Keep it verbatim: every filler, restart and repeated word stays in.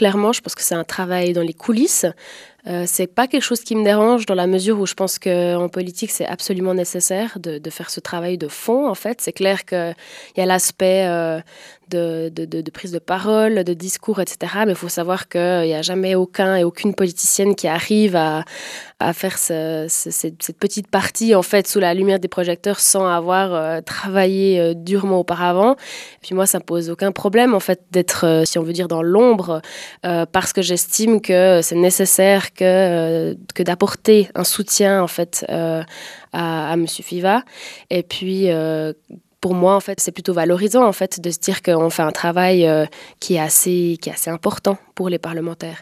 clairement, je pense que c'est un travail dans les coulisses. Euh, c'est pas quelque chose qui me dérange dans la mesure où je pense qu'en politique, c'est absolument nécessaire de, de faire ce travail de fond, en fait. C'est clair qu'il y a l'aspect euh, de, de, de, de prise de parole, de discours, et cetera. Mais il faut savoir qu'il n'y a jamais aucun et aucune politicienne qui arrive à, à faire ce, ce, cette, cette petite partie, en fait, sous la lumière des projecteurs sans avoir euh, travaillé euh, durement auparavant. Et puis moi, ça me pose aucun problème, en fait, d'être, euh, si on veut dire, dans l'ombre, euh, parce que j'estime que c'est nécessaire que, euh, que d'apporter un soutien en fait euh, à, à Monsieur Fiva. Et puis euh, pour moi en fait c'est plutôt valorisant en fait de se dire qu'on fait un travail euh, qui est assez qui est assez important pour les parlementaires.